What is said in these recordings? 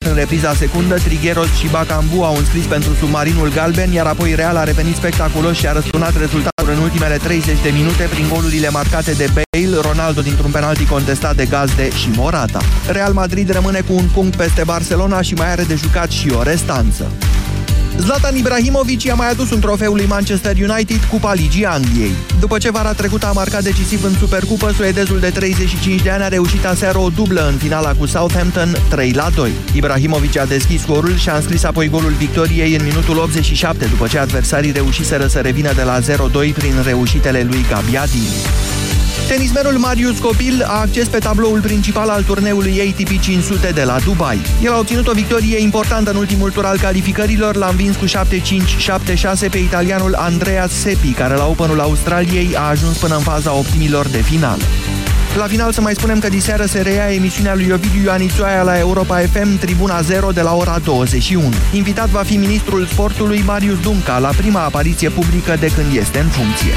în repriza secundă, Trigueros și Bakambu au înscris pentru submarinul galben, iar apoi Real a revenit spectaculos și a răsturnat rezultatul în ultimele 30 de minute prin golurile marcate de Bale, Ronaldo dintr-un penalti contestat de Gazde și Morata. Real Madrid rămâne cu un punct peste Barcelona și mai are de jucat și o restanță. Zlatan Ibrahimovic i-a mai adus un trofeu lui Manchester United, Cupa Ligii Angliei. După ce vara trecută a marcat decisiv în Supercupă, suedezul de 35 de ani a reușit aseară o dublă în finala cu Southampton 3-2. Ibrahimovic a deschis scorul și a înscris apoi golul victoriei în minutul 87, după ce adversarii reușiseră să revină de la 0-2 prin reușitele lui Gabbiadini. Tenismenul Marius Copil a acces pe tabloul principal al turneului ATP 500 de la Dubai. El a obținut o victorie importantă în ultimul tur al calificărilor, l-a învins cu 7-5-7-6 pe italianul Andreas Seppi, care la Openul Australiei a ajuns până în faza optimilor de finală. La final să mai spunem că diseară se reia emisiunea lui Ovidiu Ioanițoaia la Europa FM, Tribuna 0 de la ora 21. Invitat va fi ministrul sportului Marius Dunca la prima apariție publică de când este în funcție.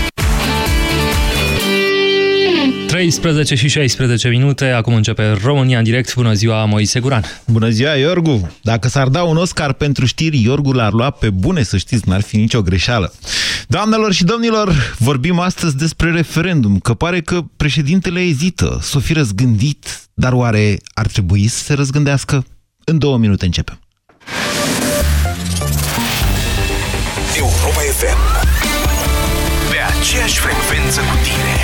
13 și 16 minute, acum începe România în direct. Bună ziua, Moise Guran. Bună ziua, Iorgu. Dacă s-ar da un Oscar pentru știri, Iorgu l-ar lua pe bune, să știți, n-ar fi nicio greșeală. Doamnelor și domnilor, vorbim astăzi despre referendum, că pare că președintele ezită, s-o fi răzgândit, dar oare ar trebui să se răzgândească? În 2 minute începem. Europa FM, pe aceeași frecvență cu tine.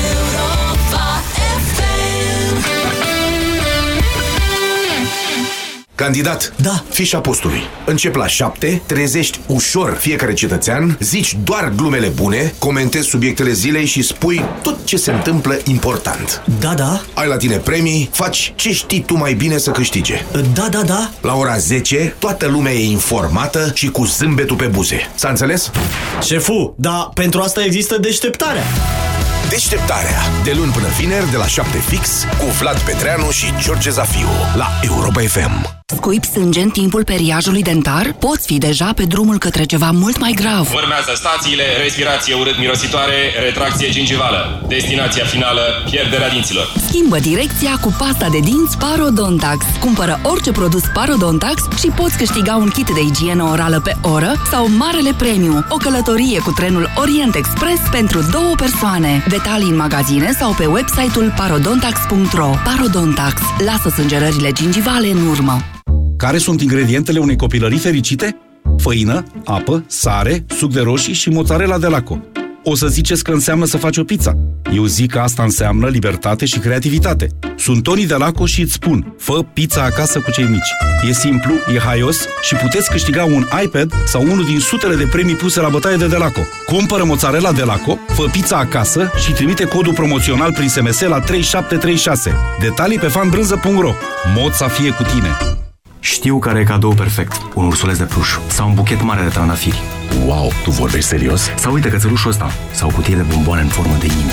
Candidat, da. Fișa postului. Încep la 7, trezești ușor fiecare cetățean, zici doar glumele bune, comentezi subiectele zilei și spui tot ce se întâmplă important. Da, da. Ai la tine premii, faci ce știi tu mai bine să câștige. Da, da, da. La ora 10, toată lumea e informată și cu zâmbetul pe buze. S-a înțeles? Șefu, dar pentru asta există deșteptarea. Deșteptarea, de luni până vineri, de la 7 fix, cu Vlad Petreanu și George Zafiu, la Europa FM. Scuipi sânge în timpul periajului dentar? Poți fi deja pe drumul către ceva mult mai grav. Urmează stațiile, respirație urât-mirositoare, retracție gingivală. Destinația finală, pierderea dinților. Schimbă direcția cu pasta de dinți Parodontax. Cumpără orice produs Parodontax și poți câștiga un kit de igienă orală pe oră sau Marele Premiu, o călătorie cu trenul Orient Express pentru 2 persoane. Detalii în magazine sau pe website-ul parodontax.ro. Parodontax. Lasă sângerările gingivale în urmă. Care sunt ingredientele unei copilării fericite? Făină, apă, sare, suc de roșii și mozzarella de Laco. O să ziceți că înseamnă să faci o pizza. Eu zic că asta înseamnă libertate și creativitate. Sunt Toni de Laco și îți spun, fă pizza acasă cu cei mici. E simplu, e haios și puteți câștiga un iPad sau unul din sutele de premii puse la bătaie de Laco. Cumpără mozzarella de Laco, fă pizza acasă și trimite codul promoțional prin SMS la 3736. Detalii pe fanbrânză.ro. Mod să fie cu tine. Știu care e cadou perfect. Un ursuleț de pluș sau un buchet mare de trandafiri. Wow, tu vorbești serios? Sau uite cățelușul ăsta. Sau o cutie de bomboane în formă de inimă.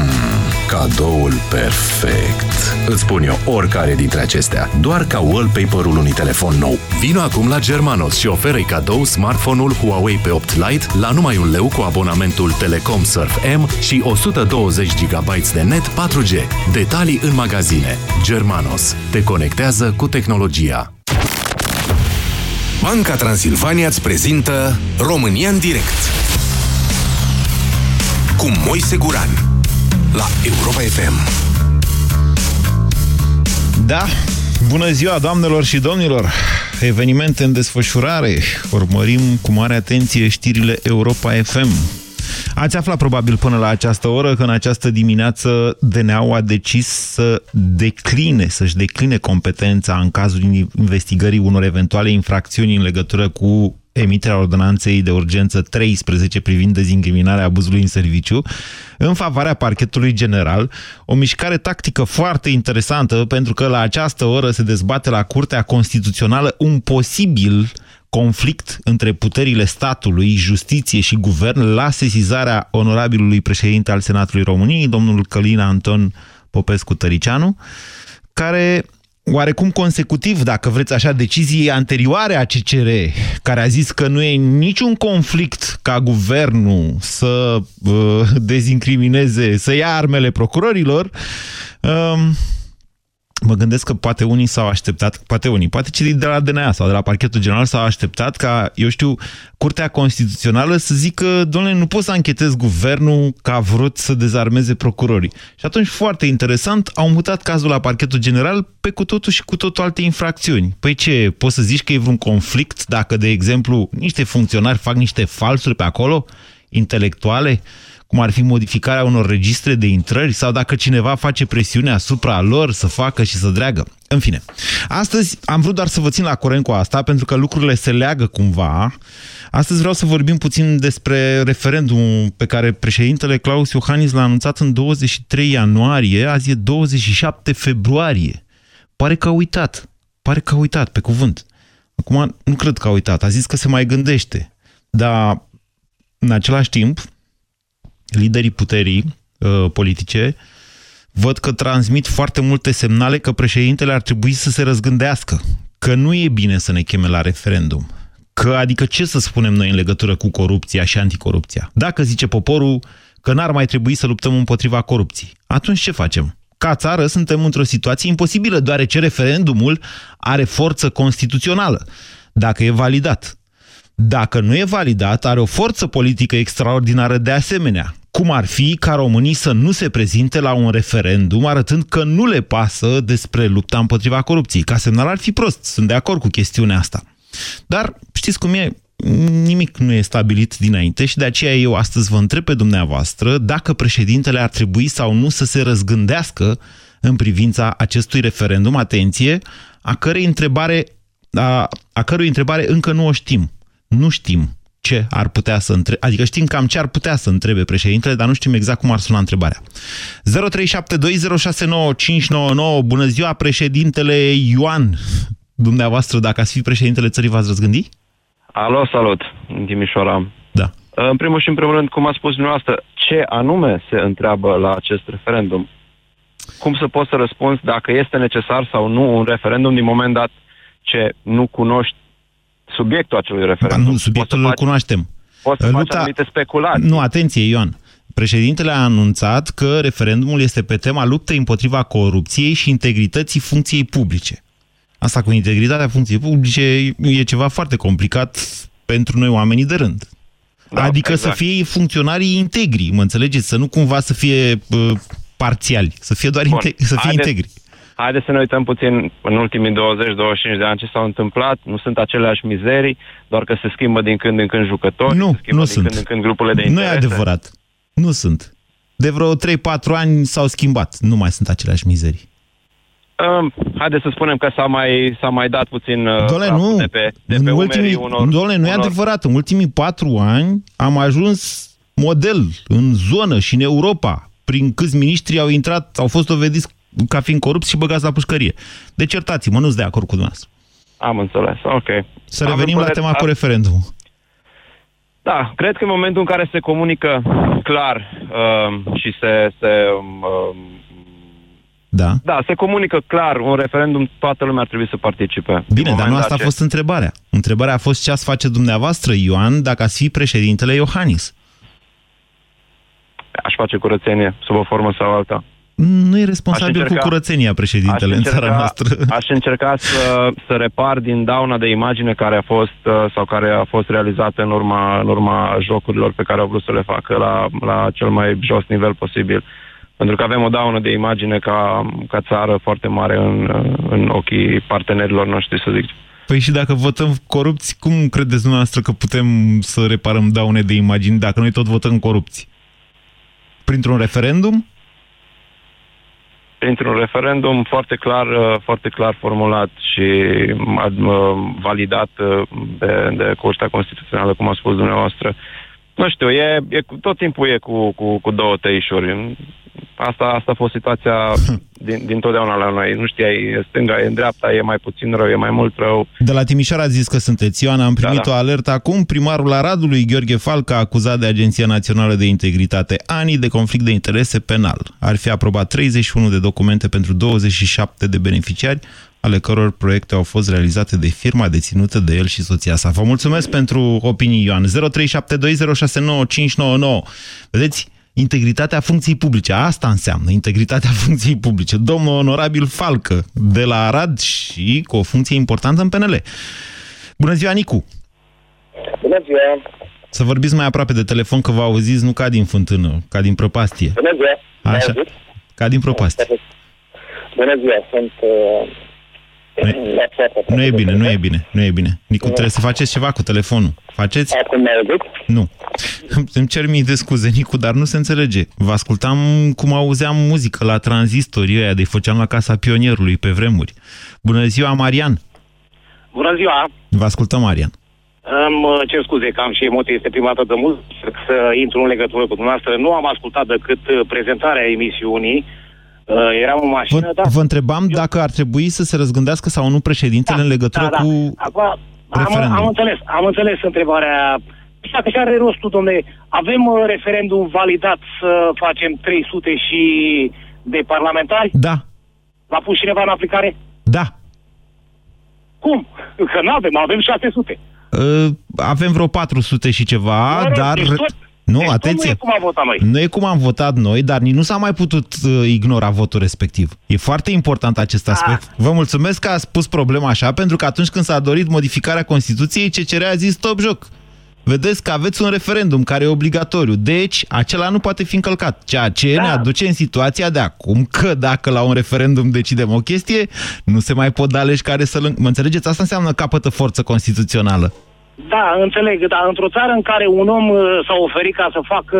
Cadoul perfect. Îți spun eu oricare dintre acestea, doar ca wallpaper-ul unui telefon nou. Vino acum la Germanos și oferă-i cadou smartphone-ul Huawei P8 Lite la numai €1 cu abonamentul Telecom Surf M și 120 GB de net 4G. Detalii în magazine. Germanos. Te conectează cu tehnologia. Banca Transilvania îți prezintă România în direct cu Moise Guran la Europa FM. Da, bună ziua, doamnelor și domnilor! Evenimente în desfășurare. Urmărim cu mare atenție știrile Europa FM. Ați aflat probabil până la această oră că în această dimineață DNA-ul a decis să-și decline competența în cazul investigării unor eventuale infracțiuni în legătură cu emiterea ordonanței de urgență 13 privind dezincriminarea abuzului în serviciu în favoarea Parchetului General, o mișcare tactică foarte interesantă pentru că la această oră se dezbate la Curtea Constituțională un posibil conflict între puterile statului, justiție și guvern la sesizarea onorabilului președinte al Senatului României, domnul Călin Anton Popescu-Tăricianu, care oarecum consecutiv, dacă vreți așa, deciziei anterioare a CCR, care a zis că nu e niciun conflict ca guvernul să dezincrimineze, să ia armele procurorilor, mă gândesc că poate unii s-au așteptat, poate cei de la DNA sau de la Parchetul General s-au așteptat ca, eu știu, Curtea Constituțională să zică, dom'le, nu pot să anchetez guvernul că a vrut să dezarmeze procurorii. Și atunci, foarte interesant, au mutat cazul la Parchetul General pe cu totul și cu totul alte infracțiuni. Păi ce, poți să zici că e vreun conflict dacă, de exemplu, niște funcționari fac niște falsuri pe acolo, intelectuale, cum ar fi modificarea unor registre de intrări, sau dacă cineva face presiune asupra lor să facă și să dreagă. În fine, astăzi am vrut doar să vă țin la curent cu asta, pentru că lucrurile se leagă cumva. Astăzi vreau să vorbim puțin despre referendumul pe care președintele Klaus Iohannis l-a anunțat în 23 ianuarie, azi e 27 februarie. Pare că a uitat, pe cuvânt. Acum, nu cred că a uitat, a zis că se mai gândește. Dar, în același timp, liderii puterii politice văd că transmit foarte multe semnale că președintele ar trebui să se răzgândească, că nu e bine să ne cheme la referendum, că adică ce să spunem noi în legătură cu corupția și anticorupția? Dacă zice poporul că n-ar mai trebui să luptăm împotriva corupției, atunci ce facem? Ca țară suntem într-o situație imposibilă, deoarece referendumul are forță constituțională, dacă e validat. Dacă nu e validat, are o forță politică extraordinară de asemenea. Cum ar fi ca românii să nu se prezinte la un referendum arătând că nu le pasă despre lupta împotriva corupției. Ca semnal ar fi prost, sunt de acord cu chestiunea asta. Dar știți cum e? Nimic nu e stabilit dinainte și de aceea eu astăzi vă întreb pe dumneavoastră dacă președintele ar trebui sau nu să se răzgândească în privința acestui referendum, atenție, a cărui întrebare încă nu o știm. Nu știm ce ar putea să întrebe, adică știm cam ce ar putea să întrebe președintele, dar nu știm exact cum ar suna întrebarea. 0372069599. Bună ziua, președintele Ioan. Dumneavoastră, dacă ați fi președintele țării, v-ați răzgândi? Alo, salut, în Timișoara. Da. În primul și în primul rând, cum a spus dumneavoastră, ce anume se întreabă la acest referendum? Cum să poți să răspunzi dacă este necesar sau nu un referendum din moment dat ce nu cunoști subiectul acelui referendum? Nu, subiectul îl cunoaștem. Poți să faci anumite speculații. Nu, atenție, Ioan. Președintele a anunțat că referendumul este pe tema luptei împotriva corupției și integrității funcției publice. Asta cu integritatea funcției publice e ceva foarte complicat pentru noi oamenii de rând. Da, adică exact. Să fie funcționarii integri, mă înțelegeți? Să nu cumva să fie parțiali, să fie doar integri. Haideți să ne uităm puțin în ultimii 20-25 de ani ce s-au întâmplat. Nu sunt aceleași mizerii, doar că se schimbă din când în când jucători, se schimbă din când în când grupurile de interese. Nu e adevărat. Nu sunt. De vreo 3-4 ani s-au schimbat. Nu mai sunt aceleași mizerii. Haideți să spunem că s-a mai dat puțin de pe umerii unor... nu e adevărat. În ultimii 4 ani am ajuns model în zonă și în Europa. Prin câți miniștri au fost dovediți ca fiind corupți și băgați la pușcărie. Deci certați-mă, nu sunt de acord cu dumneavoastră. Am înțeles, ok. Să revenim la tema cu referendumul. Da, cred că în momentul în care se comunică clar și se comunică clar un referendum, toată lumea ar trebui să participe. Bine, dar nu asta a fost întrebarea. Întrebarea a fost ce ați face dumneavoastră, Ioan, dacă ați fi președintele Iohannis. Aș face curățenie, sub o formă sau alta. Nu e responsabil cu curățenia președintele în țara noastră. Aș încerca să repar din dauna de imagine care a fost sau care a fost realizată în urma jocurilor pe care au vrut să le facă la cel mai jos nivel posibil. Pentru că avem o daună de imagine ca țară foarte mare în ochii partenerilor noștri, să zic. Păi și dacă votăm corupți, cum credeți dumneavoastră că putem să reparăm daune de imagine dacă noi tot votăm corupți? Printr-un referendum? Printr-un referendum foarte clar formulat și validat de Curtea Constituțională, cum a spus dumneavoastră. Nu știu, tot timpul e cu două tăișuri. Asta a fost situația din totdeauna la noi. Nu știai, e stânga, e în dreapta, e mai puțin rău, e mai mult rău. De la Timișoara a zis că sunteți. Ioana, am primit o alertă acum. Primarul Aradului, Gheorghe Falca, acuzat de Agenția Națională de Integritate ANI de conflict de interese penal. Ar fi aprobat 31 de documente pentru 27 de beneficiari, ale căror proiecte au fost realizate de firma deținută de el și soția sa. Vă mulțumesc pentru opinii, Ioan. 0372069599. Vedeți? Integritatea funcției publice. Asta înseamnă integritatea funcției publice. Domnul onorabil Falcă, de la Arad și cu o funcție importantă în PNL. Bună ziua, Nicu! Bună ziua! Să vorbiți mai aproape de telefon, că vă auziți nu ca din fântână, ca din prăpastie. Bună ziua! Așa, ca din prăpastie. Bună ziua, sunt... Nu e bine. Nicu, trebuie să faceți ceva cu telefonul. Faceți? Acum mai auzit? Nu. Îmi cer mii de scuze, Nicu, dar nu se înțelege. Vă ascultam cum auzeam muzică la tranzistorii ăia de făceam la Casa Pionierului pe vremuri. Bună ziua, Marian! Bună ziua! Vă ascultăm, Marian. Îmi cer scuze că am și emoții, este prima dată de mult să intru în legătură cu dumneavoastră. Nu am ascultat decât prezentarea emisiunii. Eram în mașină, dar... Vă întrebam dacă ar trebui să se răzgândească sau nu președintele în legătură cu referendum. Am înțeles întrebarea. Dacă și are rostul, domnule, avem referendum validat să facem 300 și de parlamentari? Da. L-a pus cineva în aplicare? Da. Cum? Că nu avem 600. Avem vreo 400 și ceva, dar... Nu, atenție. Nu e cum am votat noi. Nu e cum am votat noi, dar nici nu s-a mai putut ignora votul respectiv. E foarte important acest aspect. Vă mulțumesc că ați pus problema așa, pentru că atunci când s-a dorit modificarea Constituției, CCR a zis stop joc. Vedeți că aveți un referendum care e obligatoriu, deci acela nu poate fi încălcat. Ceea ce ne aduce în situația de acum că dacă la un referendum decidem o chestie, nu se mai pot da legi care să-l... Mă înțelegeți? Asta înseamnă capătă forță constituțională. Da, înțeleg, dar într-o țară în care un om s-a oferit ca să facă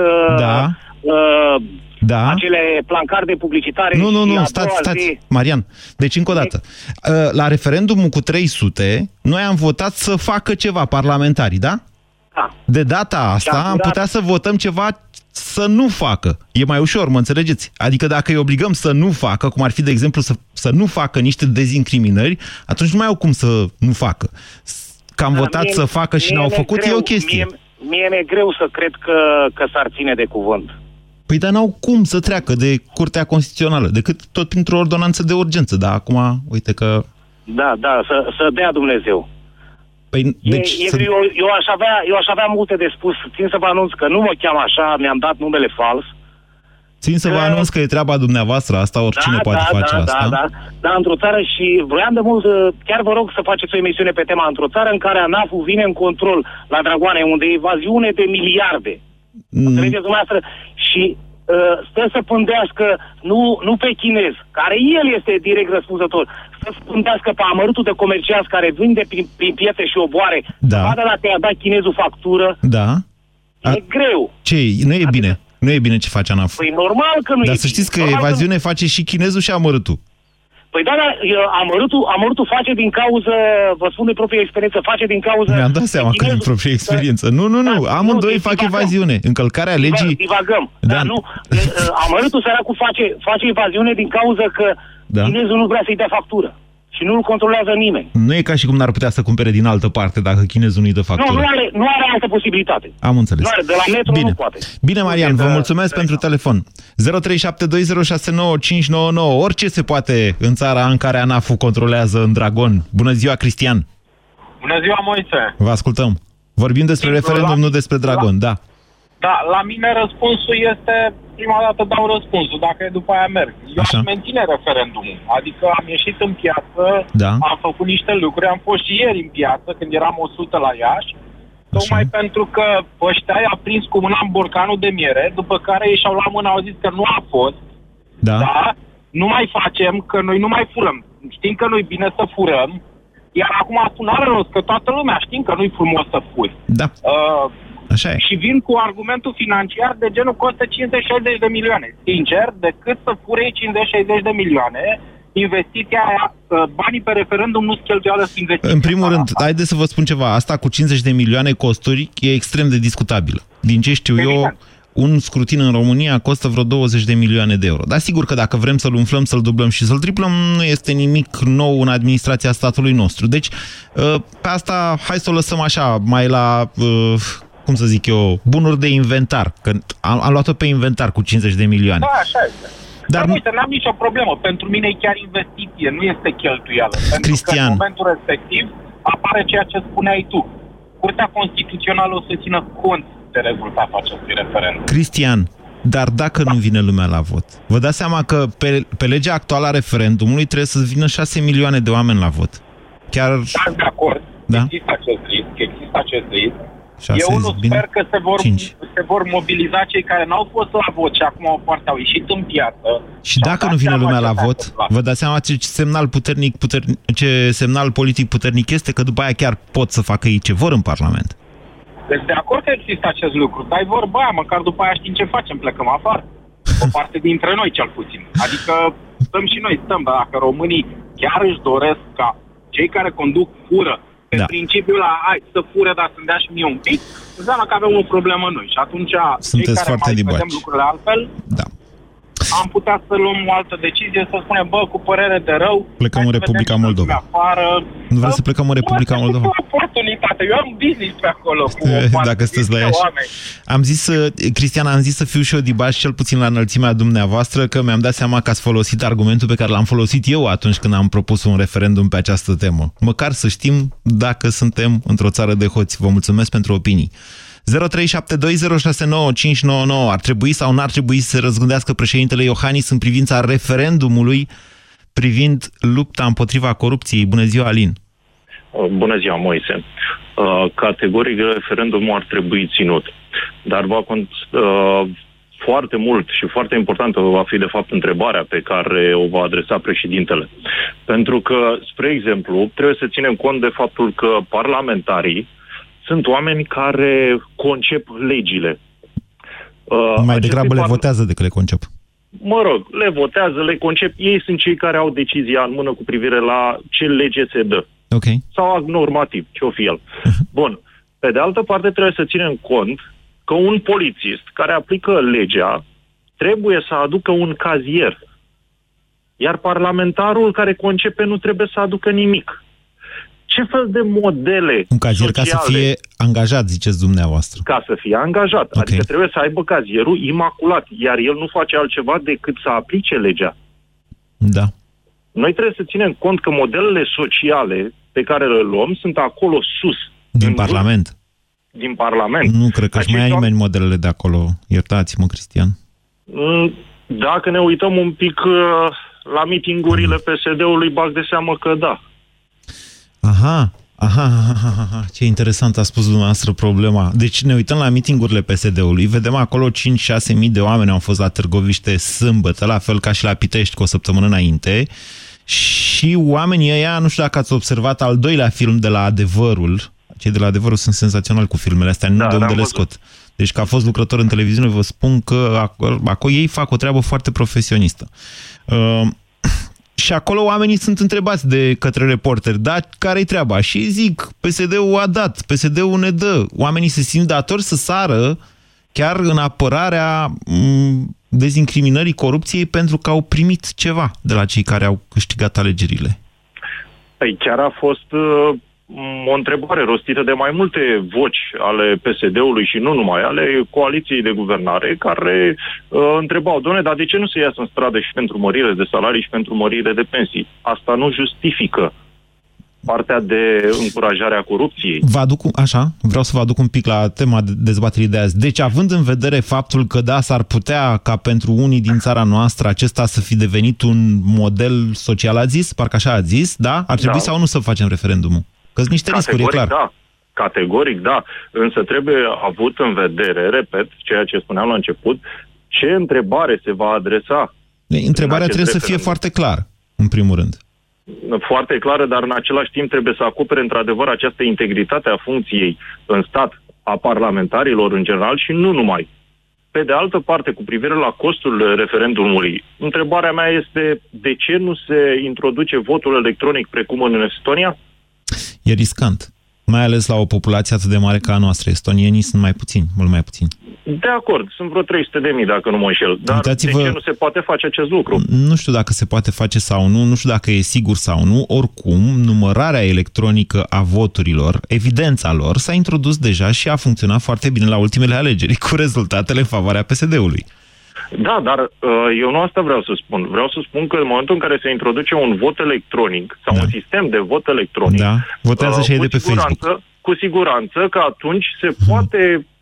acele plancarde publicitare... Nu, stați, Marian. Deci, încă o dată, la referendumul cu 300, noi am votat să facă ceva parlamentarii, da? Da. De data asta am putea să votăm ceva să nu facă. E mai ușor, mă înțelegeți? Adică dacă îi obligăm să nu facă, cum ar fi, de exemplu, să nu facă niște dezincriminări, atunci nu mai au cum să nu facă. Că am votat să facă și n-au făcut, e o chestie. Mie mi-e greu să cred că s-ar ține de cuvânt. Păi dar n-au cum să treacă de Curtea Constituțională, decât tot printr-o ordonanță de urgență. Dar acum, uite că... Da, să dea Dumnezeu. Păi, deci, eu aș avea multe de spus. Țin să vă anunț că nu mă cheam așa, mi-am dat numele fals. Țin să vă anunț că e treaba dumneavoastră, asta oricine poate face asta. Da, într-o țară și vroiam de mult, chiar vă rog să faceți o emisiune pe tema, într-o țară în care ANAF-ul vine în control la Dragoane, unde e evaziune de miliarde. Înțelegeți dumneavoastră? Și stă să pândească, nu pe chinez, care el este direct răspunzător, să pândească pe amărutul de comercianți care vinde prin piețe și oboare, vadă dacă i-a dat chinezul factură. Da. E greu. Ce? Nu e bine. Nu e bine ce face ANAF. Păi normal că nu e bine. Dar să știți că evaziune face și chinezul și amărâtul. Păi da, amărâtul face din cauză, vă spun de proprie experiență, face din cauză... Mi-am dat seama că din proprie experiență. Nu, amândoi fac evaziune. Încălcarea legii... Divagăm. Da, nu. Amărâtul săracul face evaziune din cauză că chinezul nu vrea să-i dea factură. Și nu-l controlează nimeni. Nu e ca și cum n-ar putea să cumpere din altă parte dacă chinezul nu-i dă factură. Nu are altă posibilitate. Am înțeles. De la metro nu poate. Bine, Marian, vă mulțumesc pentru telefon. 0372069599. Orice se poate în țara în care ANAF-ul controlează în Dragon. Bună ziua, Cristian. Bună ziua, Moise. Vă ascultăm. Vorbim despre referendum, nu despre Dragon, da. Da, la mine răspunsul este, prima dată dau răspunsul, dacă e după aia merg. Eu aș menține referendumul, adică am ieșit în piață, am făcut niște lucruri, am fost și ieri în piață când eram 100 la Iași, tocmai pentru că ăștia i-a prins cu mâna în borcanul de miere, după care ei și-au luat mâna, au zis că nu a fost, nu mai facem, că noi nu mai furăm. Știm că nu-i bine să furăm, iar acum spun, are rost, că toată lumea știm că nu-i frumos să furi. Da. Așa e. Și vin cu argumentul financiar de genul costă 50-60 de milioane. Sincer, decât să fure 50-60 de milioane, investiția aia, banii pe referendum nu-s cheltuială să investiția. În primul rând, haideți să vă spun ceva. Asta cu 50 de milioane costuri e extrem de discutabilă. Din ce știu eu, un scrutin în România costă vreo 20 de milioane de euro. Dar sigur că dacă vrem să-l umflăm, să-l dublăm și să-l triplăm, nu este nimic nou în administrația statului nostru. Deci, pe asta, hai să o lăsăm așa, mai la... cum să zic eu, bunuri de inventar. Că am luat-o pe inventar cu 50 de milioane. Da, așa este. Dar uite, n-am nicio problemă. Pentru mine e chiar investiție, nu este cheltuială. Cristian. Pentru că în momentul respectiv apare ceea ce spuneai tu. Curtea Constituțională o să țină cont de rezultatul acestui referendum. Cristian, Dar dacă nu vine lumea la vot? Vă dați seama că pe legea actuală a referendumului trebuie să vină 6 milioane de oameni la vot. Chiar... Da, de acord. Da? Există acest risc. Eu nu sper că se vor mobiliza cei care n-au fost la vot și acum au ieșit în piață. Și dacă nu vine lumea la vot, vă dați seama ce semnal politic puternic este, că după aia chiar pot să facă ei ce vor în Parlament. Deci de acord că există acest lucru, dar e vorba aia, măcar după aia știm ce facem, plecăm afară. O parte dintre noi, cel puțin. Adică stăm și noi, dar dacă românii chiar își doresc ca cei care conduc fură, pe principiul hai să fură, dar să-mi dea și mie un pic, înseamnă că avem o problemă noi. Și atunci, sunteți cei care mai vedem lucrurile altfel, am putea să luăm o altă decizie, să spunem, cu părere de rău, plecăm în Republica Moldova. Nu vreți să plecăm în Republica Moldova? Oportunitate. Eu am business pe acolo cu o parte dacă sunteți la Iași. Cristian, am zis să fiu și eu dibaș, cel puțin la înălțimea dumneavoastră, că mi-am dat seama că ați folosit argumentul pe care l-am folosit eu atunci când am propus un referendum pe această temă. Măcar să știm dacă suntem într-o țară de hoți. Vă mulțumesc pentru opinii. 0372069599. Ar trebui sau n-ar trebui să se răzgândească președintele Iohannis în privința referendumului privind lupta împotriva corupției? Bună ziua, Alin! Bună ziua, Moise! Categoric, referendumul ar trebui ținut. Dar foarte mult și foarte importantă va fi, de fapt, întrebarea pe care o va adresa președintele. Pentru că, spre exemplu, trebuie să ținem cont de faptul că parlamentarii sunt oameni care concep legile. Mai degrabă le votează decât le concep. Mă rog, le votează, le concep. Ei sunt cei care au decizia în mână cu privire la ce lege se dă. Okay. Sau act normativ, ce-o fi el. Bun. Pe de altă parte, trebuie să ținem cont că un polițist care aplică legea trebuie să aducă un cazier. Iar parlamentarul care concepe nu trebuie să aducă nimic. Ce fel de modele un cazier sociale, ca să fie angajat, ziceți dumneavoastră. Ca să fie angajat. Okay. Adică trebuie să aibă cazierul imaculat, iar el nu face altceva decât să aplice legea. Da. Noi trebuie să ținem cont că modelele sociale pe care le luăm sunt acolo sus. Din Parlament. Din Parlament. Nu cred că își mai ia nimeni modelele de acolo. Iertați-mă, Cristian. Dacă ne uităm un pic la mitingurile PSD-ului, bag de seamă că da. Aha, ce interesant a spus dumneavoastră problema. Deci ne uităm la mitingurile PSD-ului, vedem acolo 5-6 mii de oameni au fost la Târgoviște sâmbătă, la fel ca și la Pitești cu o săptămână înainte, și oamenii ăia, nu știu dacă ați observat al doilea film de la Adevărul, cei de la Adevărul sunt senzaționali cu filmele astea, nu de unde le scot. Deci că a fost lucrător în televiziune, vă spun că acolo ei fac o treabă foarte profesionistă. Și acolo oamenii sunt întrebați de către reporteri, da, care-i treaba? Și zic, PSD-ul a dat, PSD-ul ne dă. Oamenii se simt datori să sară chiar în apărarea dezincriminării corupției pentru că au primit ceva de la cei care au câștigat alegerile. Păi chiar a fost o întrebare rostită de mai multe voci ale PSD-ului și nu numai, ale coaliției de guvernare, care întrebau, doamne, dar de ce nu se iasă în stradă și pentru mărire de salarii și pentru mărire de pensii? Asta nu justifică partea de încurajare a corupției. Vreau să vă aduc un pic la tema dezbaterii de azi. Deci, având în vedere faptul că, da, s-ar putea ca pentru unii din țara noastră acesta să fi devenit un model social, a zis, parcă așa a zis, da? Ar trebui sau nu să facem referendumul? Că-s niște riscuri, e clar. Da. Categoric, da. Însă trebuie avut în vedere, repet, ceea ce spuneam la început, ce întrebare se va adresa. Întrebarea trebuie să fie foarte clară, în primul rând. Foarte clară, dar în același timp trebuie să acopere într-adevăr această integritate a funcției în stat, a parlamentarilor în general și nu numai. Pe de altă parte, cu privire la costul referendumului, întrebarea mea este de ce nu se introduce votul electronic precum în Estonia? E riscant. Mai ales la o populație atât de mare ca a noastră. Estonienii sunt mai puțini, mult mai puțini. De acord, sunt vreo 300.000 dacă nu mă înșel. Dar de ce nu se poate face acest lucru? Nu știu dacă se poate face sau nu, nu știu dacă e sigur sau nu. Oricum, numărarea electronică a voturilor, evidența lor, s-a introdus deja și a funcționat foarte bine la ultimele alegeri, cu rezultatele în favoarea PSD-ului. Da, dar eu nu asta vreau să spun. Vreau să spun că în momentul în care se introduce un vot electronic sau un sistem de vot electronic, votează și ei de pe Facebook. Cu siguranță că atunci se poate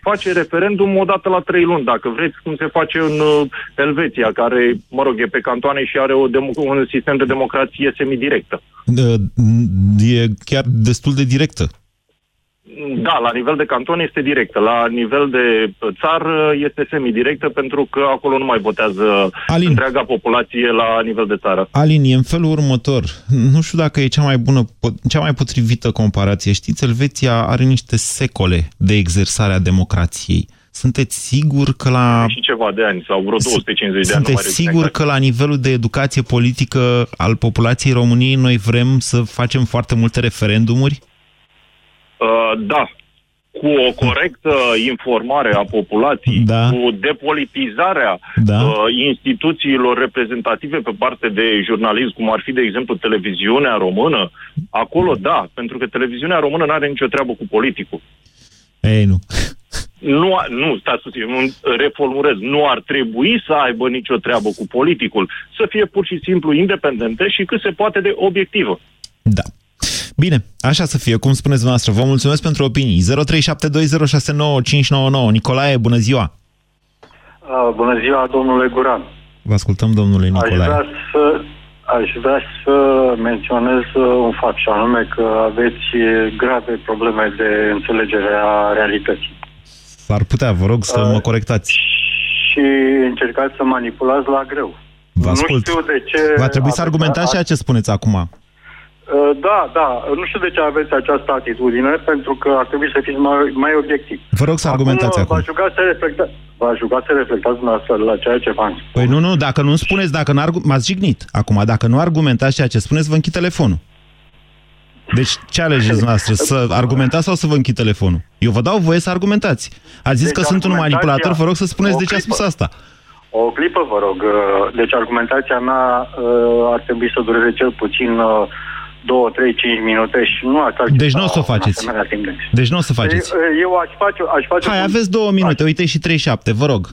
face referendum odată la 3 luni, dacă vreți, cum se face în Elveția, care, mă rog, e pe cantoane și are un sistem de democrație semidirectă. E chiar destul de directă. Da, la nivel de canton este directă. La nivel de țară este semidirectă, pentru că acolo nu mai votează întreaga populație la nivel de țară. Alin, e în felul următor. Nu știu dacă e cea mai potrivită comparație. Știți, Elveția are niște secole de exersare a democrației. Sunteți sigur că la... Și ceva de ani, sau vreo 250 de ani. Sunteți sigur că la nivelul de educație politică al populației României noi vrem să facem foarte multe referendumuri? Da, cu o corectă informare a populației, cu depolitizarea instituțiilor reprezentative pe parte de jurnalism, cum ar fi, de exemplu, televiziunea română, acolo da, pentru că televiziunea română nu are nicio treabă cu politicul. Ei, nu. Nu, stați puțin, reformulez, nu ar trebui să aibă nicio treabă cu politicul, să fie pur și simplu independentă și cât se poate de obiectivă. Da. Bine, așa să fie, cum spuneți dumneavoastră. Vă mulțumesc pentru opinii. 0372069599. Nicolae, bună ziua! Bună ziua, domnule Guran. Vă ascultăm, domnule Nicolae. Aș vrea să menționez un fapt, și anume că aveți grave probleme de înțelegere a realității. S-ar putea, vă rog să mă corectați. Și încercați să manipulați la greu. Vă ascult. Nu știu de ce... Va trebui să argumentați ceea ce spuneți acum. Da. Nu știu de ce aveți această atitudine, pentru că ar trebui să fiți mai obiectivi. Vă rog să argumentați acum. V-aș ruga să reflectați dumneavoastră la ceea ce v-am spus. Păi nu, dacă nu spuneți, m-ați jignit acum. Dacă nu argumentați ceea ce spuneți, vă închid telefonul. Deci ce alegeți noastră? Să argumentați sau să vă închid telefonul? Eu vă dau voie să argumentați. Ați zis că sunt un manipulator, vă rog să spuneți de ce a spus asta. O clipă, vă rog. Deci argumentația mea ar trebui să dureze cel puțin 2, 3, 5 minute și nu ați... Deci nu o să o faceți. Deci nu o să faceți. Eu aș face... Hai, aveți 2 minute, uite și 37, vă rog.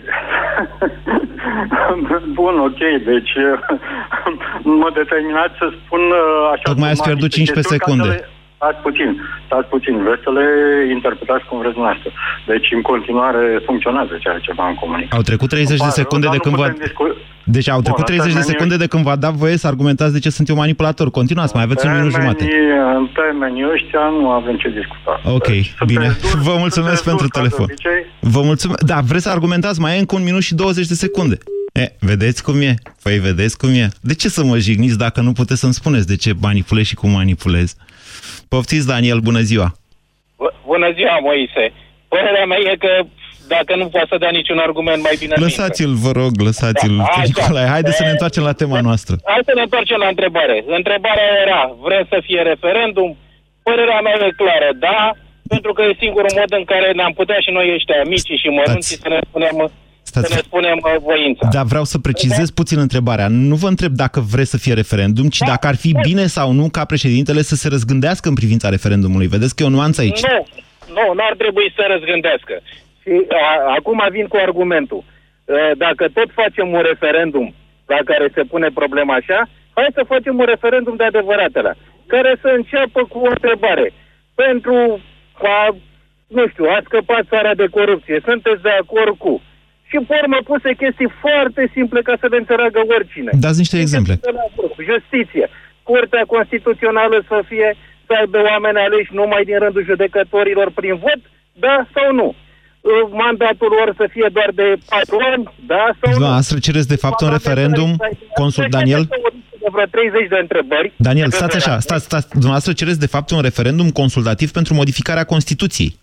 Bun, ok, deci mă determinați să spun așa... Tocmai ați pierdut 15 secunde. Stați puțin, vreți să le interpretați cum vreți dumneavoastră. Deci, în continuare, funcționează ceea ce v-am comunicat. Au trecut 30 de secunde de când Deci au trecut 30 de secunde de când v-a dat voie să argumentați de ce sunt eu manipulator. Continuați, mai aveți un minut jumate. În termenii ăștia nu avem ce discuta. Ok, bine. Vă mulțumesc pentru telefon. Vă mulțumesc. Da, vreți să argumentați? Mai e încă 1 minut și 20 de secunde. Vedeți cum e? Păi vedeți cum e? De ce să mă jigniți dacă nu puteți să-mi spuneți de ce manipulez și cum manipulez? Poftiți, Daniel, bună ziua! Bună ziua, Moise! Părerea mea e că dacă nu poate să dea niciun argument, mai bine... Lăsați-l, vă rog, lăsați-l. Haideți să ne întoarcem la tema noastră. Hai să ne întoarcem la întrebare. Întrebarea era, vrem să fie referendum? Părerea mea e clară, da, pentru că e singurul mod în care ne-am putea și noi ăștia mici și mărunți să ne spunem... Să ne spunem voința. Dar vreau să precizez puțin întrebarea. Nu vă întreb dacă vreți să fie referendum, ci dacă ar fi bine sau nu ca președintele să se răzgândească în privința referendumului. Vedeți că e o nuanță aici. Nu ar trebui să răzgândească. Și acum vin cu argumentul. Dacă tot facem un referendum la care se pune problema așa, hai să facem un referendum de adevăratele, care să înceapă cu o întrebare. Pentru a, nu știu, a scăpat țara de corupție. Sunteți de acord cu... Și pe urmă puse chestii foarte simple ca să le înțeleagă oricine. Dați niște exemple. Justiție. Curtea Constituțională să aibă oameni aleși numai din rândul judecătorilor prin vot, da sau nu? Mandatul lor să fie doar de 4 ani, da sau nu? Dumneavoastră cereți de fapt un referendum, consul Daniel? De vreo 30 de întrebări. Daniel, stați așa, stați. Dumneavoastră cereți de fapt un referendum consultativ pentru modificarea Constituției.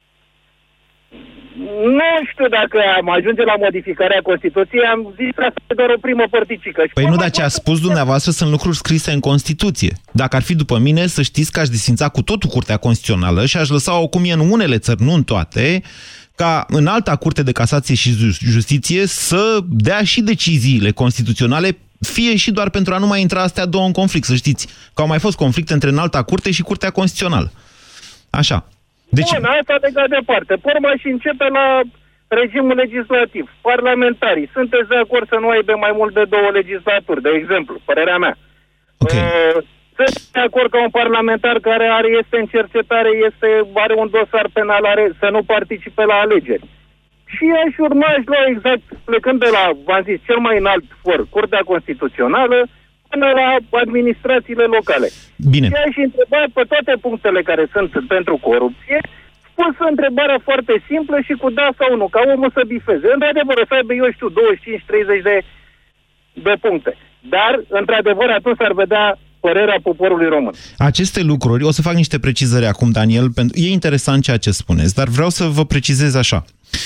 Nu știu dacă am ajunge la modificarea Constituției, am zis că asta e doar o primă părticică. Păi nu, dar ce a spus dumneavoastră sunt lucruri scrise în Constituție. Dacă ar fi după mine, să știți că aș desfința cu totul Curtea Constituțională și aș lăsa-o cum e în unele țări, nu în toate, ca în alta Curte de Casație și Justiție să dea și deciziile constituționale, fie și doar pentru a nu mai intra astea două în conflict, să știți. Că au mai fost conflicte între înalta Curte și Curtea Constituțională. Așa. Deci... Bun, asta legat departe. Porma și începe la regimul legislativ. Parlamentarii. Sunteți de acord să nu aibă mai mult de 2 legislaturi, de exemplu, părerea mea. Okay. Sunt de acord că un parlamentar care este în cercetare, are un dosar penal, să nu participe la alegeri. Și aș urma, aș lua exact, plecând de la, v-am zis, cel mai înalt for, Curtea Constituțională, până la administrațiile locale. Bine. Și aș întreba pe toate punctele care sunt pentru corupție, spus întrebarea foarte simplă și cu da sau nu, ca omul să bifeze. Într-adevăr, să aibă, 25-30 de puncte. Dar, într-adevăr, atunci ar vedea părerea poporului român. Aceste lucruri, o să fac niște precizări acum, Daniel, pentru e interesant ceea ce spuneți, dar vreau să vă precizez așa.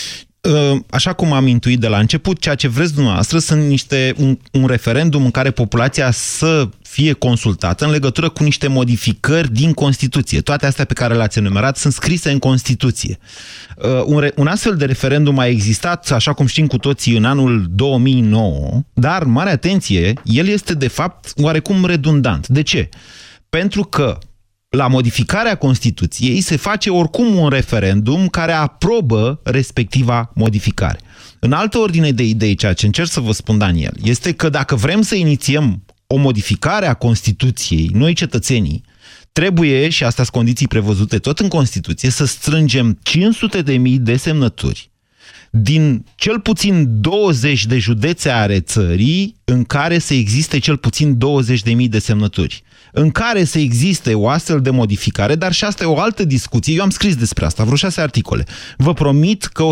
Așa cum am intuit de la început, ceea ce vreți dumneavoastră sunt un referendum în care populația să fie consultată în legătură cu niște modificări din Constituție. Toate astea pe care le-ați enumerat sunt scrise în Constituție. Un astfel de referendum a existat, așa cum știm cu toții, în anul 2009, dar, mare atenție, el este de fapt oarecum redundant. De ce? Pentru că la modificarea Constituției se face oricum un referendum care aprobă respectiva modificare. În altă ordine de idei, ceea ce încerc să vă spun, Daniel, este că dacă vrem să inițiem o modificare a Constituției, noi cetățenii, trebuie, și astea sunt condiții prevăzute tot în Constituție, să strângem 500.000 de semnături din cel puțin 20 de județe ale țării în care să existe cel puțin 20.000 de semnături. În care să existe o astfel de modificare, dar și asta e o altă discuție. Eu am scris despre asta, vreo 6 articole. Vă promit că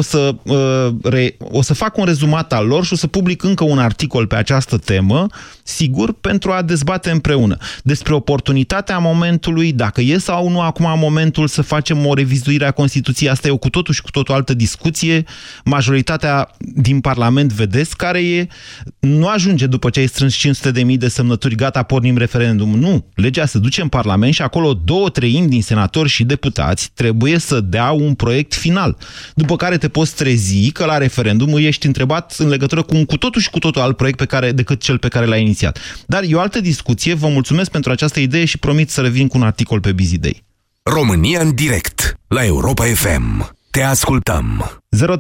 o să fac un rezumat al lor și o să public încă un articol pe această temă, sigur, pentru a dezbate împreună. Despre oportunitatea momentului, dacă e sau nu acum momentul să facem o revizuire a Constituției, asta e o cu totul și cu totul altă discuție. Majoritatea din Parlament, vedeți, care nu ajunge după ce ai strâns 500.000 de semnături, gata, pornim referendum. Nu. Legea se duce în Parlament și acolo 2/3 din senatori și deputați trebuie să dea un proiect final. După care te poți trezi că la referendum ești întrebat în legătură cu un cu totul și cu totul alt proiect decât cel pe care l-ai inițiat. Dar e o altă discuție. Vă mulțumesc pentru această idee și promit să revin cu un articol pe Busy Day. România în direct la Europa FM. Te ascultăm.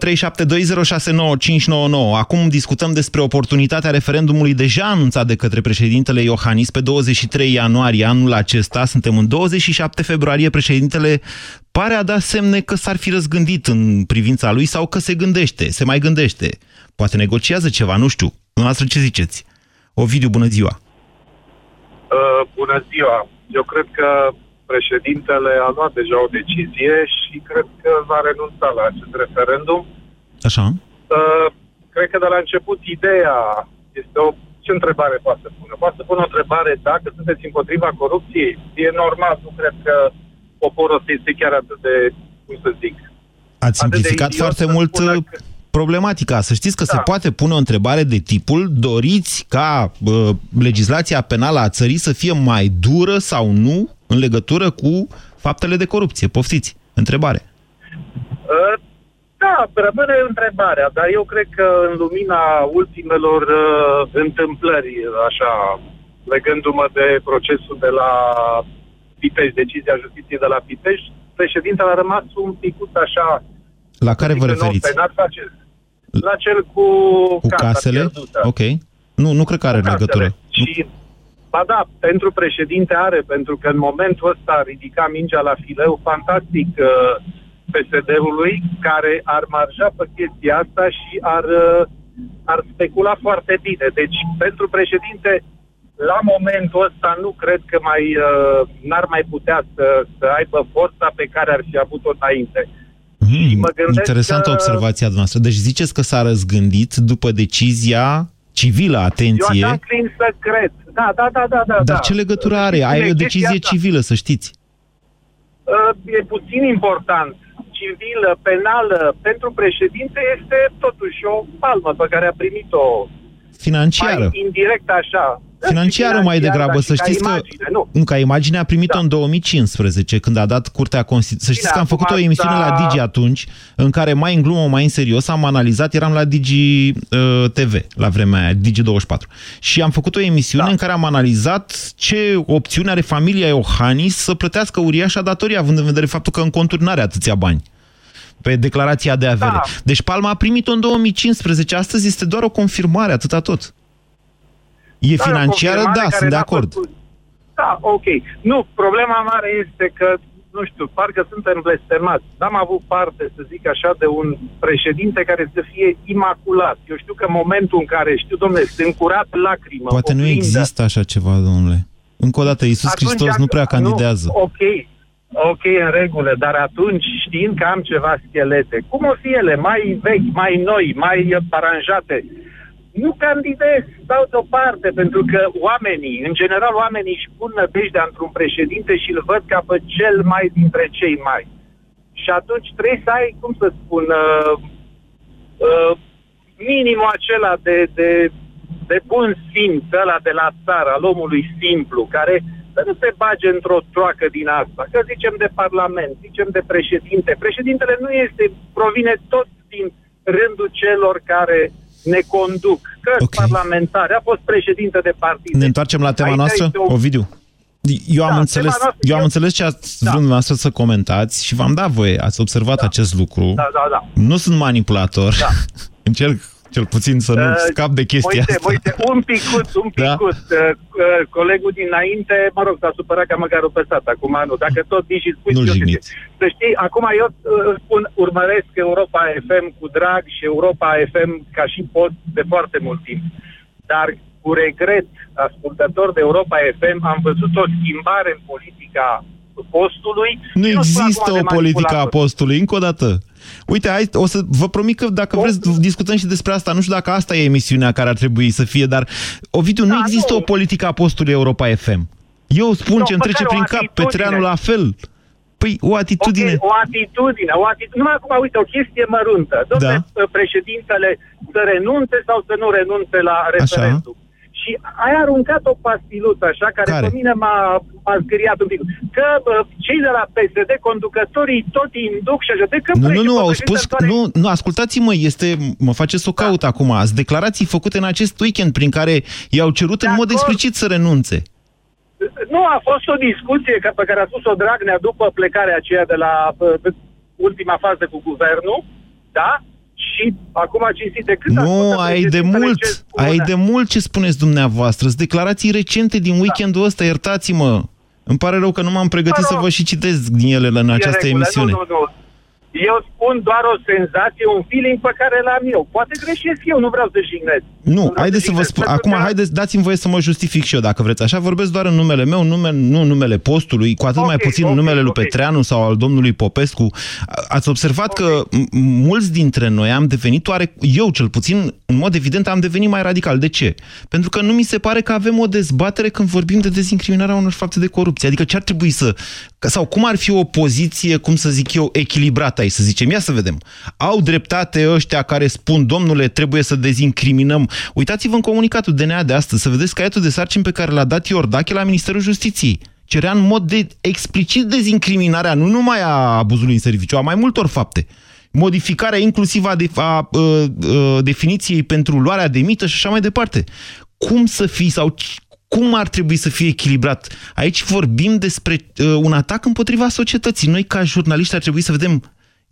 0372069599. Acum discutăm despre oportunitatea referendumului deja anunțat de către președintele Iohannis pe 23 ianuarie anul acesta. Suntem în 27 februarie. Președintele pare a da semne că s-ar fi răzgândit în privința lui sau că se mai gândește. Poate negociază ceva, nu știu. Dumneavoastră ce ziceți? Ovidiu, bună ziua! Bună ziua! Eu cred că președintele a luat deja o decizie și cred că va renunța la acest referendum. Așa. Cred că de la început ideea este ce întrebare poate să pună? Poate să pună o întrebare dacă sunteți împotriva corupției. E normal, nu cred că poporul ăsta este chiar atât de, cum să zic... Ați simplificat foarte mult problematica. Să știți că se poate pune o întrebare de tipul: doriți ca legislația penală a țării să fie mai dură sau nu în legătură cu faptele de corupție? Poftiți, întrebare. Da, rămâne întrebarea, dar eu cred că în lumina ultimelor întâmplări, așa, legându-mă de procesul de la Pitești, decizia justiției de la Pitești, președintele a rămas un picut așa... La care vă referiți? La cel cu casele? Pierdută. Ok. Nu cred că are legătură. Și ba da, pentru președinte are, pentru că în momentul ăsta ridica mingea la fileu fantastic PSD-ului, care ar marja pe chestia asta și ar specula foarte bine. Deci, pentru președinte, la momentul ăsta nu cred că n-ar mai putea să aibă forța pe care ar fi avut-o înainte. Interesantă observația noastră. Deci ziceți că s-a răzgândit după decizia civilă, atenție. Eu așa clin să cred. Da. Dar ce legătură are? Ai o decizie civilă, să știți. E puțin important. Civilă, penală, pentru președinte este totuși o palmă pe care a primit-o financiară. Mai indirect așa. Financiară mai degrabă, să știți că... Ca imagine a primit-o în 2015, când a dat Curtea Constituției. Să știți că am făcut o emisiune la Digi atunci, în care mai în glumă, mai în serios, am analizat, eram la Digi TV, la vremea aia, Digi24. Și am făcut o emisiune în care am analizat ce opțiune are familia Iohannis să plătească uriașa datorie, având în vedere faptul că în conturi n-are atâția bani pe declarația de avere. Da. Deci Palma a primit-o în 2015, astăzi este doar o confirmare, atâta tot. E financiară, da, sunt de acord. Da, ok. Nu, problema mare este că, nu știu, parcă suntem blestemați. N-am avut parte, să zic așa, de un președinte care să fie imaculat. Eu știu că în momentul în care, domnule, se încurat lacrimă. Poate nu există așa ceva, domnule. Încă o dată, Iisus Hristos nu prea candidează. Ok, în regulă, dar atunci, știind că am ceva schelete, cum o fi ele, mai vechi, mai noi, mai aranjate, nu candidez, stau deoparte, pentru că oamenii, în general oamenii își pun nădejdea într-un președinte și îl văd ca pe cel mai dintre cei mai. Și atunci trebuie să ai, cum să spun, minimul acela de bun simț, ăla de la țară, al omului simplu, care să nu se bage într-o troacă din asta. Că zicem de parlament, zicem de președinte. Președintele nu provine tot din rândul celor care ne conduc. Că parlamentari, a fost președinte de partid. Ne întoarcem la tema noastră, Ovidiu? Eu am înțeles ce ați vrut dumneavoastră să comentați și v-am dat voie, ați observat acest lucru. Da. Nu sunt manipulator. Da. Încerc cel puțin să nu scap de chestia asta. Uite, un picut. Da? Colegul dinainte, mă rog, s-a supărat că măcar o păsat acum, nu. Dacă tot vii și spui... Nu-l jigniți. Să știi, acum eu spun, urmăresc Europa FM cu drag și Europa FM ca și post de foarte mult timp. Dar cu regret, ascultător de Europa FM, am văzut o schimbare în politica postului. Nu există o politică a postului, încă o dată. Uite, vă promit că dacă vreți discutăm și despre asta, nu știu dacă asta e emisiunea care ar trebui să fie, dar, Ovidiu, nu există o politică a postului Europa FM. Eu spun ce îmi trece prin cap, Petreanu la fel. Păi, o atitudine. Okay, o atitudine. Numai acum, uite, o chestie măruntă. Dom'le, președintele să renunțe sau să nu renunțe la referendum. Și ai aruncat o pastiluță așa, care pe mine m-a zgâriat un pic. Că cei de la PSD, conducătorii, tot induc și așa. Nu, au spus... Nu, ascultați-mă, mă faceți să o caut acum. Ați declarații făcute în acest weekend prin care i-au cerut în mod explicit să renunțe. Nu, a fost o discuție pe care a spus-o Dragnea după plecarea aceea de la ultima fază cu guvernul, da? Și acum cinstit cât... Nu, ai de mult ce spuneți dumneavoastră. Sunt declarații recente din weekendul ăsta, iertați-mă. Îmi pare rău că nu m-am pregătit să vă și citesc din ele în această emisiune. Nu. Eu spun doar o senzație, un feeling pe care l-am eu. Poate greșesc eu, nu vreau să jignesc. Nu, haideți să vă spun. Acum, dați-mi voie să mă justific și eu, dacă vreți. Așa vorbesc doar în numele meu, nu numele postului, cu atât mai puțin în numele lui Petreanu sau al domnului Popescu. Ați observat că mulți dintre noi am devenit, eu cel puțin, în mod evident, am devenit mai radical. De ce? Pentru că nu mi se pare că avem o dezbatere când vorbim de dezincriminarea unor fapte de corupție. Adică ce ar trebui sau cum ar fi o poziție, cum să zic eu, echilibrată aici, să zicem. Ia să vedem. Au dreptate ăștia care spun, domnule, trebuie să dezincriminăm. Uitați-vă în comunicatul DNA de astăzi, să vedeți caietul de sarcini pe care l-a dat Iordache la Ministerul Justiției. Cerea în mod explicit dezincriminarea, nu numai a abuzului în serviciu, a mai multor fapte. Modificarea inclusiv a definiției pentru luarea de mită și așa mai departe. Cum să fie sau cum ar trebui să fie echilibrat? Aici vorbim despre un atac împotriva societății. Noi, ca jurnaliști, ar trebui să vedem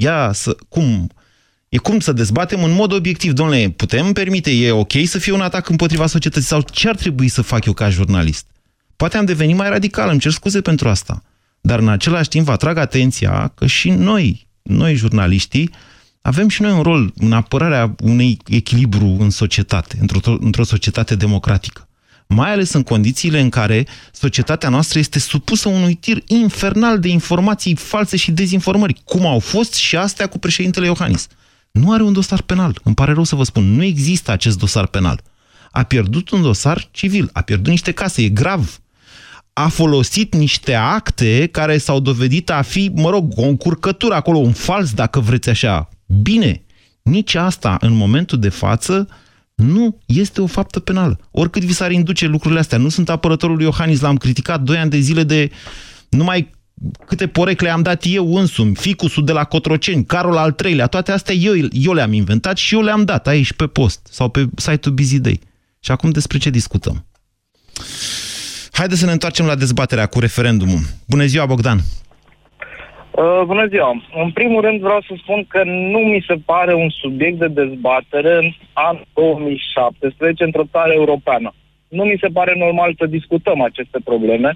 cum să dezbatem în mod obiectiv. Dom'le, putem permite, e ok să fie un atac împotriva societății sau ce ar trebui să fac eu ca jurnalist? Poate am devenit mai radical, îmi cer scuze pentru asta. Dar în același timp vă atrag atenția că și noi jurnaliștii, avem și noi un rol în apărarea unui echilibru în societate, într-o societate democratică. Mai ales în condițiile în care societatea noastră este supusă unui tir infernal de informații false și dezinformări, cum au fost și astea cu președintele Iohannis. Nu are un dosar penal, îmi pare rău să vă spun, nu există acest dosar penal. A pierdut un dosar civil, a pierdut niște case, e grav. A folosit niște acte care s-au dovedit a fi, o încurcătură acolo, un fals, dacă vreți așa. Bine, nici asta, în momentul de față, nu este o faptă penală. Oricât vi s-ar induce lucrurile astea. Nu sunt apărătorul lui Iohannis, l-am criticat 2 ani de zile de numai câte porecle am dat eu însumi, ficusul de la Cotroceni, Carol al III-lea, toate astea eu le-am inventat și eu le-am dat aici pe post sau pe site-ul Busy Day. Și acum despre ce discutăm? Haideți să ne întoarcem la dezbaterea cu referendumul. Bună ziua, Bogdan! Bună ziua! În primul rând vreau să spun că nu mi se pare un subiect de dezbatere în anul 2017 într-o țară europeană. Nu mi se pare normal să discutăm aceste probleme,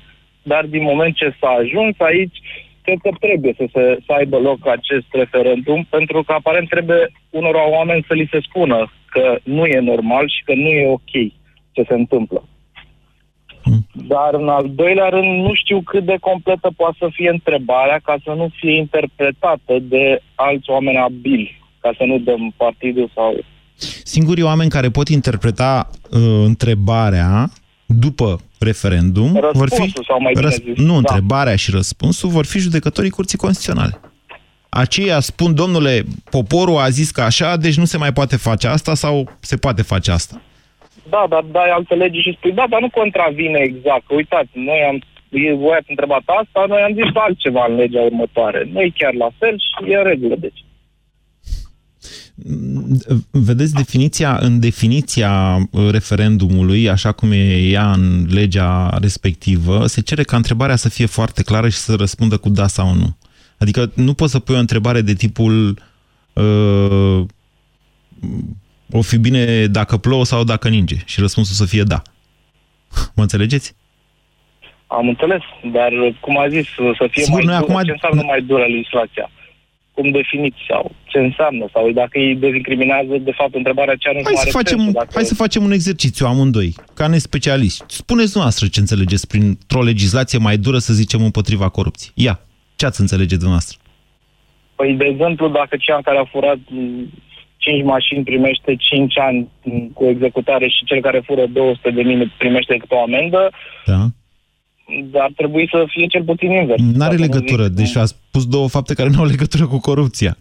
dar din moment ce s-a ajuns aici, cred că trebuie să aibă loc acest referendum, pentru că aparent trebuie unor oameni să li se spună că nu e normal și că nu e ok ce se întâmplă. Dar în al doilea rând, nu știu cât de completă poate să fie întrebarea ca să nu fie interpretată de alți oameni abili, ca să nu dăm partidul sau... Singurii oameni care pot interpreta întrebarea după referendum vor fi... sau mai bine zis, nu, întrebarea și răspunsul vor fi judecătorii Curții Constituționale. Aceia spun, domnule, poporul a zis că așa, deci nu se mai poate face asta sau se poate face asta. Da, dar dai alte legi și spui, da, dar nu contravine exact. Uitați, voi ați întrebat asta, noi am zis altceva în legea următoare. Nu e chiar la fel și e în regulă, deci. Vedeți, în definiția referendumului, așa cum e ea în legea respectivă, se cere ca întrebarea să fie foarte clară și să răspundă cu da sau nu. Adică nu poți să pui o întrebare de tipul o fi bine dacă plouă sau dacă ninge și răspunsul să fie da. Mă înțelegeți? Am înțeles, dar cum a zis, să fie sigur, mai dură, acum... ce înseamnă mai dură legislația? Cum definiți sau ce înseamnă? Sau dacă îi dezincriminează, de fapt, întrebarea aceea nu are sens. Hai să facem un exercițiu amândoi, ca nespecialiști. Spuneți noastră ce înțelegeți printr-o legislație mai dură, să zicem, împotriva corupției. Ia, ce ați înțelege dumneavoastră? Păi, de exemplu, dacă cel care a furat 5 mașini primește 5 ani cu executare și cel care fură 200.000 primește câte o amendă, da. Ar trebui să fie cel puțin invers. N-are legătură, deci a spus două fapte care nu au legătură cu corupția.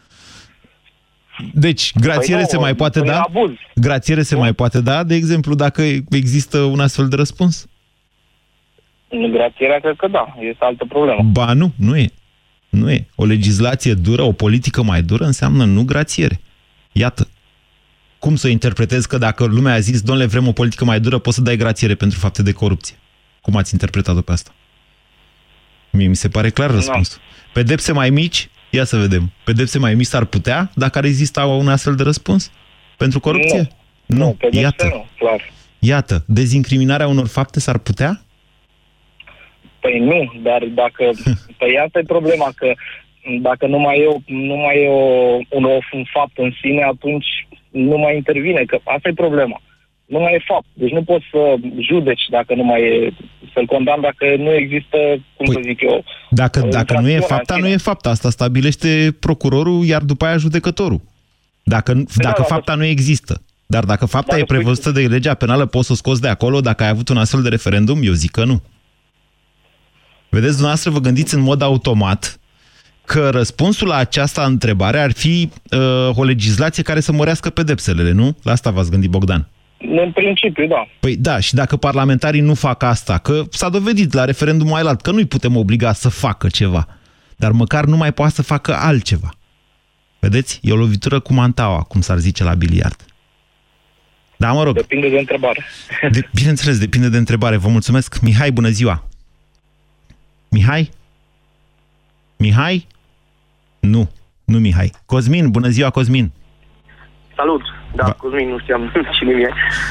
Deci, grațiere se mai poate da? Abuz. Grațiere se mai poate da, de exemplu, dacă există un astfel de răspuns? Grațierea cred că da, este altă problemă. Ba nu, nu e. Nu e. O legislație dură, o politică mai dură înseamnă nu grațiere. Iată. Cum să interpretezi că dacă lumea a zis, domnule, vrem o politică mai dură, poți să dai grațiere pentru fapte de corupție? Cum ați interpretat-o pe asta? Mie mi se pare clar răspunsul. Pedepse mai mici? Ia să vedem. Pedepse mai mici s-ar putea dacă ar exista un astfel de răspuns? Pentru corupție? Nu. Iată. Nu, clar. Iată. Dezincriminarea unor fapte s-ar putea? Păi nu, dar dacă... Păi asta e problema, că dacă nu mai e un fapt în sine, atunci nu mai intervine, că asta e problema. Nu mai e fapt. Deci nu poți să judeci dacă nu mai e, să-l condamn dacă nu există, cum să zic eu... Dacă nu e fapta, nu e fapta. Asta stabilește procurorul, iar după aia judecătorul. Dacă fapta nu există. Dar dacă fapta e prevăzută de legea penală, poți să o scoți de acolo dacă ai avut un astfel de referendum? Eu zic că nu. Vedeți, dumneavoastră vă gândiți în mod automat că răspunsul la această întrebare ar fi o legislație care să mărească pedepsele, nu? La asta v-ați gândit, Bogdan. În principiu, da. Păi da, și dacă parlamentarii nu fac asta, că s-a dovedit la referendumul ailat că nu-i putem obliga să facă ceva, dar măcar nu mai poate să facă altceva. Vedeți? E o lovitură cu mantaua, cum s-ar zice la biliard. Da, mă rog. Depinde de întrebare. Bineînțeles, depinde de întrebare. Vă mulțumesc. Mihai, bună ziua! Mihai? Mihai? Nu Mihai. Cosmin, bună ziua, Cosmin! Salut! Da, Cosmin, nu știam cine e.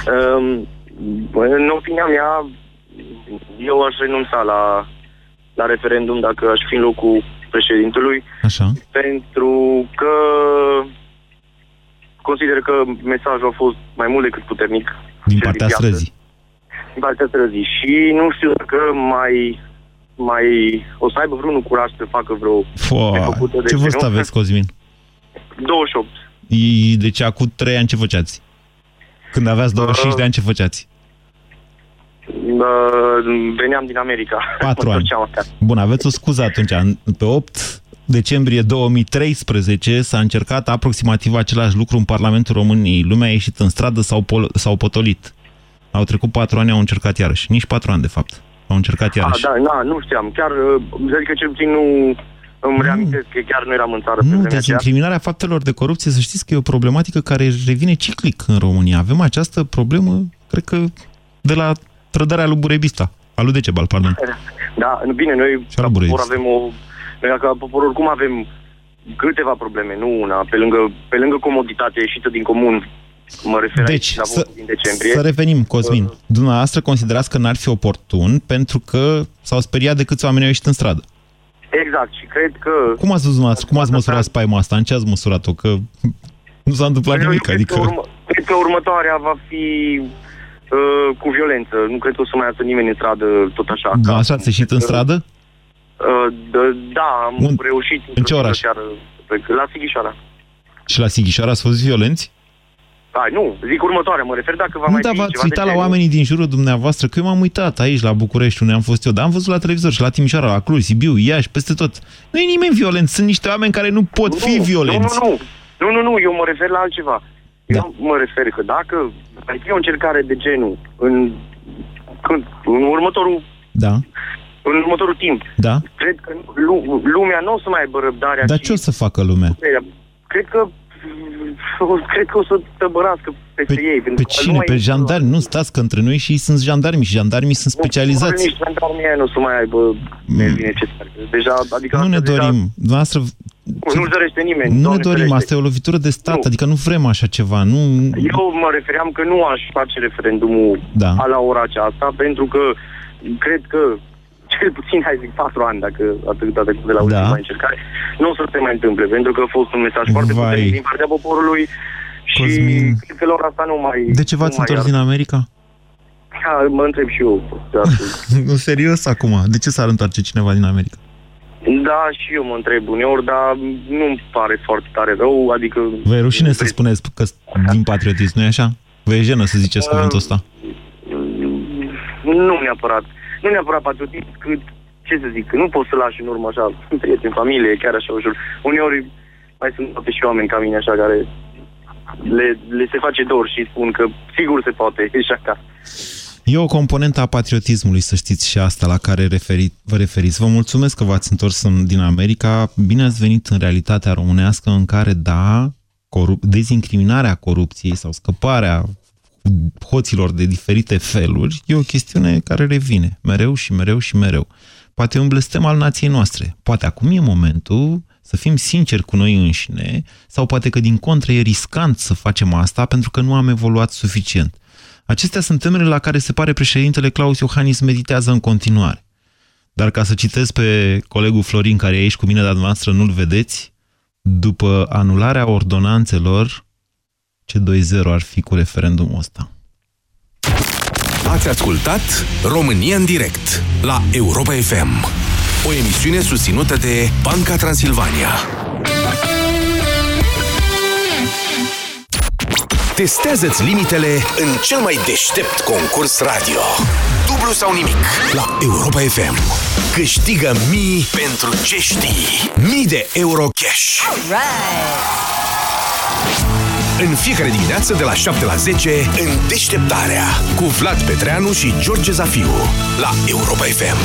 În opinia mea, eu aș renunța la referendum dacă aș fi în locul președintelui. Așa. Pentru că consider că mesajul a fost mai mult decât puternic. Din partea străzii. Din partea străzii. Și nu știu dacă mai o să aibă vreunul curaj să facă vreo... Ce vârstă aveți, Cosmin? 28. Deci acum 3 ani ce făceați? Când aveați 25 de ani ce făceați? Veneam din America. 4 ani. Bun, aveți o scuză atunci. Pe 8 decembrie 2013 s-a încercat aproximativ același lucru în Parlamentul României. Lumea a ieșit în stradă, s-au potolit. Au trecut 4 ani, au încercat iarăși. Nici 4 ani, de fapt. Au încercat iarăși. Nu știam. Chiar, adică cel puțin nu... Îmi reamintesc că chiar nu eram în țară. Nu, dezincriminarea faptelor de corupție, să știți că e o problematică care revine ciclic în România. Avem această problemă, cred că, de la trădarea lui Burebista. A lui Decebal, pardon. Da, bine, noi ca popor avem noi ca popor oricum avem câteva probleme, nu una. Pe lângă comoditatea ieșită din comun, Mă refer deci, la votul din decembrie. Să revenim, Cosmin. Dumneavoastră considerați că n-ar fi oportun pentru că s-au speriat de câți oameni au ieșit în stradă. Exact, și cred că... Cum ați văzut dumneavoastră? Cum ați măsurat spaima asta? În ce ați măsurat-o? Că nu s-a întâmplat nimic, Cred că următoarea va fi cu violență. Nu cred că o să mai iasă nimeni în stradă tot așa. Da, așa ați ieșit în stradă? Da, am reușit. În ce oraș? La Sighișoara. Și la Sighișoara ați fost violenți? Nu, zic următoarea, mă refer dacă va mai fi ceva. Nu, dar v-ați uitat la oamenii din jurul dumneavoastră, că eu m-am uitat aici, la București, unde am fost eu, dar am văzut la televizor și la Timișoara, la Cluj, Sibiu, Iași, peste tot. Nu e nimeni violent, sunt niște oameni care nu pot fi violenți. Nu, eu mă refer la altceva. Eu mă refer că dacă ar fi o încercare de genul în următorul... Da. În următorul timp. Da. Cred că lumea nu o să mai aibă răbdarea. Dar ce o să facă lumea? Cred că o să tăbărască peste ei. Pe cine? Pe jandarmi? Nu, stați că între noi și ei sunt jandarmi și jandarmii sunt specializați. Nici jandarmii nu o să mai aibă necesar. Deja, adică nu ne dorim. Dumneavoastră... Nu-și dorește nimeni. Nu ne dorim, asta e o lovitură de stat, adică nu vrem așa ceva. Eu mă refeream că nu aș face referendumul la ora aceasta, pentru că cred că cel puțin, 4 ani, dacă atât de la ultima încercare, nu o să se mai întâmple, pentru că a fost un mesaj foarte puternic din partea poporului și cred că la ora asta nu mai... De ce v-ați întors din America? Mă întreb și eu. Nu, serios acum, de ce s-ar întoarce cineva din America? Da, și eu mă întreb uneori, dar nu-mi pare foarte tare rău, adică... Vă e rușine să spuneți că din patriotism, nu-i așa? Vă e jenă să ziceți cuvântul ăsta? Nu neapărat patriotism, cât, ce să zic, nu poți să lași în urmă așa, prieteni, familie, chiar așa ușor. Uneori mai sunt toate și oameni ca mine așa care le se face dor și spun că sigur se poate, și așa. E o componentă a patriotismului, să știți, și asta la care vă referiți. Vă mulțumesc că v-ați întors din America. Bine ați venit în realitatea românească în care, dezincriminarea corupției sau scăparea hoților de diferite feluri e o chestiune care revine mereu și mereu și mereu. Poate e un blestem al nației noastre. Poate acum e momentul să fim sinceri cu noi înșine sau poate că din contră e riscant să facem asta pentru că nu am evoluat suficient. Acestea sunt temele la care se pare președintele Claus Iohannis meditează în continuare. Dar ca să citesc pe colegul Florin, care e aici cu mine, dar dumneavoastră nu-l vedeți, după anularea ordonanțelor, ce 2-0 ar fi cu referendumul ăsta. Ați ascultat România în direct la Europa FM, o emisiune susținută de Banca Transilvania. Testează-ți limitele în cel mai deștept concurs radio. Dublu sau nimic la Europa FM. Câștigă mii pentru ce știi. Mii de euro cash. În fiecare dimineață de la 7 la 10 în Deșteptarea cu Vlad Petreanu și George Zafiu la Europa FM.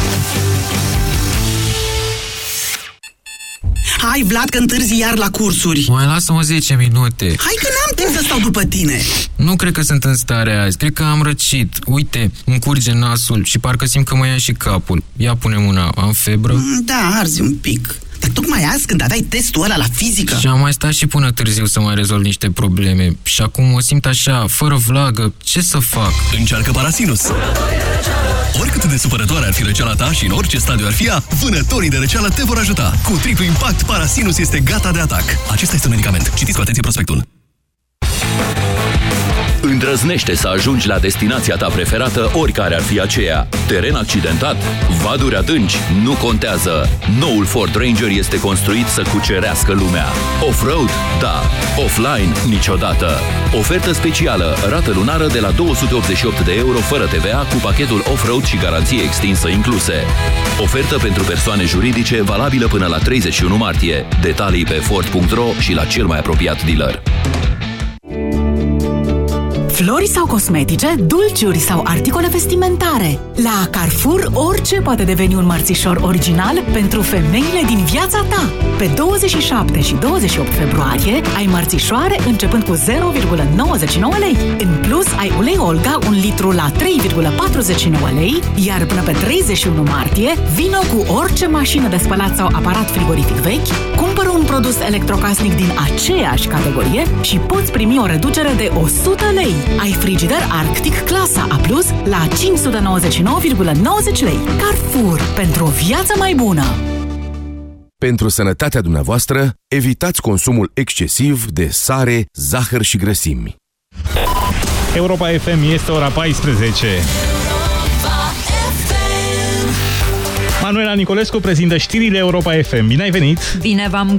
Hai, Vlad, că întârzi iar la cursuri. Mai lasă-mă 10 minute. Hai că n-am timp să stau după tine. Nu cred că sunt în stare azi. Cred că am răcit. Uite, îmi curge nasul și parcă simt că mă ia și capul. Ia pune mâna. Am febră? Da, arzi un pic. Dar tocmai azi, când aveai testul ăla la fizică... Și am mai stat și până târziu să mai rezolv niște probleme. Și acum o simt așa, fără vlagă. Ce să fac? Încearcă Parasinus! Oricât de supărătoare ar fi răceala ta și în orice stadiu ar fi ea, vânătorii de răceală te vor ajuta. Cu triplu impact, Parasinus este gata de atac. Acesta este un medicament. Citiți cu atenție prospectul. Îndrăznește să ajungi la destinația ta preferată, oricare ar fi aceea. Teren accidentat? Vaduri adânci? Nu contează. Noul Ford Ranger este construit să cucerească lumea. Off-road? Da. Offline? Niciodată. Ofertă specială, rată lunară de la 288 de euro fără TVA cu pachetul off-road și garanție extinsă incluse. Ofertă pentru persoane juridice valabilă până la 31 martie. Detalii pe Ford.ro și la cel mai apropiat dealer. Flori sau cosmetice, dulciuri sau articole vestimentare. La Carrefour, orice poate deveni un mărțișor original pentru femeile din viața ta. Pe 27 și 28 februarie ai mărțișoare începând cu 0,99 lei. În plus, ai ulei Olga 1 litru la 3,49 lei, iar până pe 31 martie, vino cu orice mașină de spălat sau aparat frigorific vechi, cumpără un produs electrocasnic din aceeași categorie și poți primi o reducere de 100 lei. Ai frigider Arctic clasa A+, la 599,90 lei. Carrefour, pentru o viață mai bună! Pentru sănătatea dumneavoastră, evitați consumul excesiv de sare, zahăr și grăsimi. Europa FM, este ora 14. Manuela Nicolescu prezintă știrile Europa FM. Bine ai venit! Bine v-am